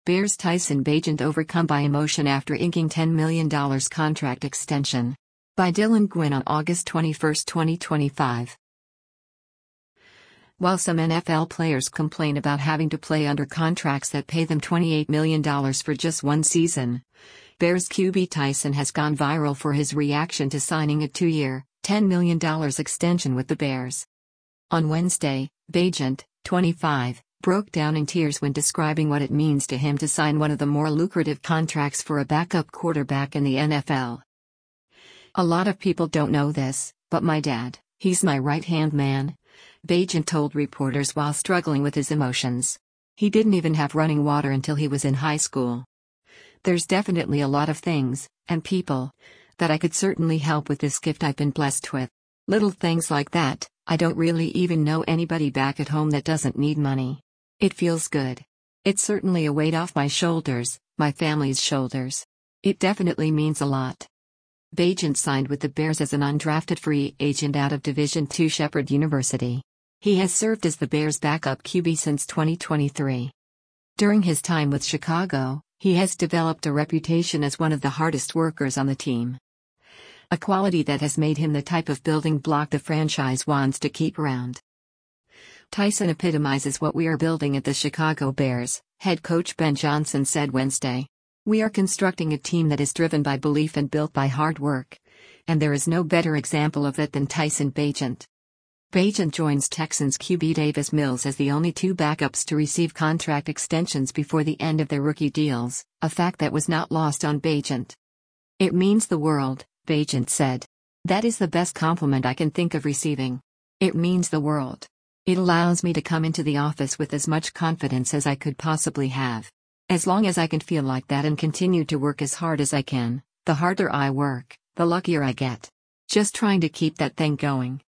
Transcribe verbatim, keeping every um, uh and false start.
Bears Tyson Bagent overcome by emotion after inking ten million dollars contract extension. By Dylan Gwynn on August twenty-first, twenty twenty-five. While some N F L players complain about having to play under contracts that pay them twenty-eight million dollars for just one season, Bears Q B Tyson has gone viral for his reaction to signing a two-year, ten million dollars extension with the Bears. On Wednesday, Bagent, twenty-five, broke down in tears when describing what it means to him to sign one of the more lucrative contracts for a backup quarterback in the N F L. "A lot of people don't know this, but my dad, he's my right-hand man," Bagent told reporters while struggling with his emotions. "He didn't even have running water until he was in high school. There's definitely a lot of things, and people, that I could certainly help with this gift I've been blessed with. Little things like that. I don't really even know anybody back at home that doesn't need money. It feels good. It's certainly a weight off my shoulders, my family's shoulders. It definitely means a lot." Bagent signed with the Bears as an undrafted free agent out of Division two Shepherd University. He has served as the Bears' backup Q B since twenty twenty-three. During his time with Chicago, he has developed a reputation as one of the hardest workers on the team. A quality that has made him the type of building block the franchise wants to keep around. "Tyson epitomizes what we are building at the Chicago Bears," head coach Ben Johnson said Wednesday. "We are constructing a team that is driven by belief and built by hard work. And there is no better example of that than Tyson Bagent." Bagent joins Texans Q B Davis Mills as the only two backups to receive contract extensions before the end of their rookie deals, a fact that was not lost on Bagent. "It means the world," Bagent said. "That is the best compliment I can think of receiving. It means the world. It allows me to come into the office with as much confidence as I could possibly have. As long as I can feel like that and continue to work as hard as I can, the harder I work, the luckier I get. Just trying to keep that thing going."